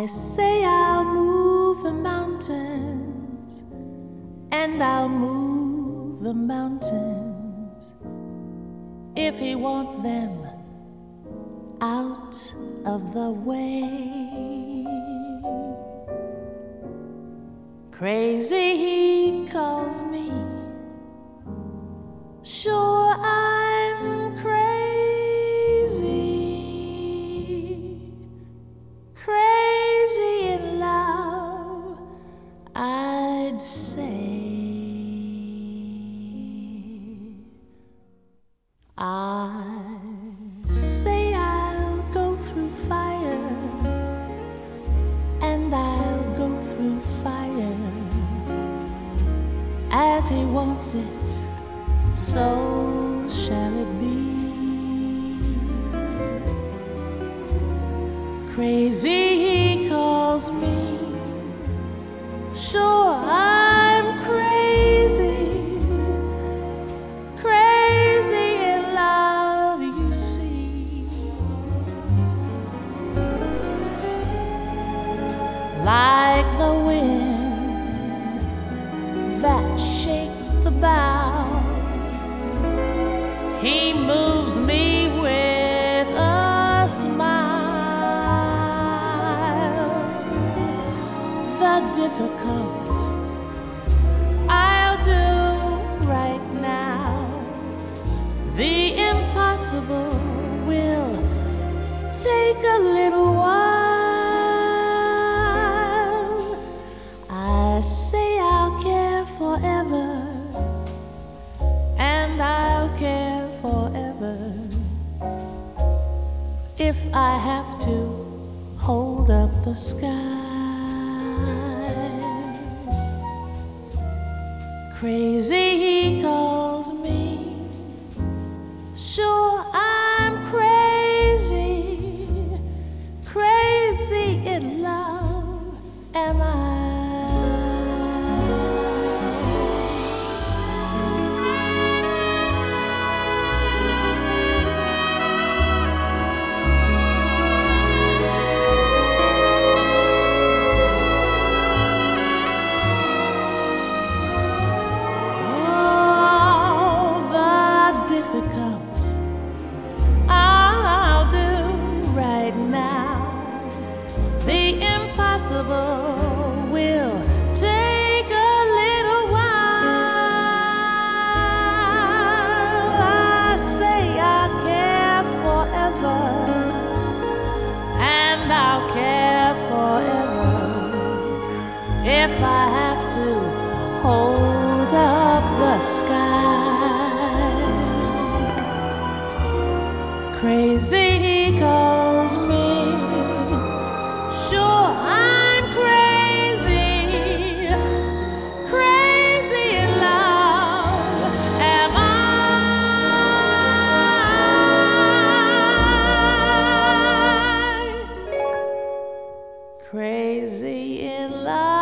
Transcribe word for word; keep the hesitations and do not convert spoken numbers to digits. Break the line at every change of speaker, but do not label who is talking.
I say I'll move the mountains, and I'll move the mountains if he wants them out of the way. Crazy he calls me, sure I'm crazy, crazy in love, I'd say. I say I'll go through fire, and I'll go through fire as he wants it, so shall it be. Crazy he calls me, sure I'm crazy, crazy in love, you see. Like the wind that shakes the bough, he moves me with a smile. The difficult I'll do right now, the impossible will take a little while. I say I'll care forever, and I'll care forever if I have to hold up the sky. Crazy he calls me, sure I'm crazy, crazy in love am I. I'll do right now, the impossible will take a little while. I say I'll care forever, and I'll care forever if I have to hold up the sky. Crazy he calls me, sure I'm crazy, crazy in love am I. Crazy in love.